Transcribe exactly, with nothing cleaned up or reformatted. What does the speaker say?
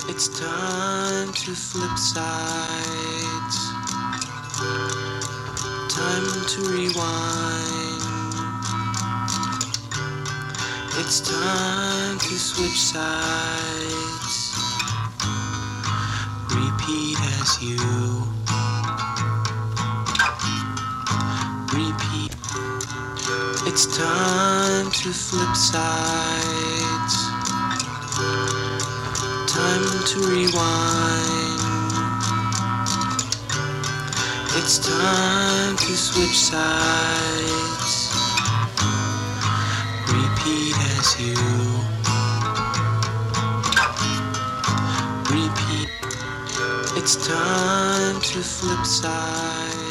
It's time to flip sides. Time to rewind. It's time to switch sides. Repeat as you repeat. It's time to flip sides. Time to rewind. It's time to switch sides. Repeat as you repeat. It's time to flip sides.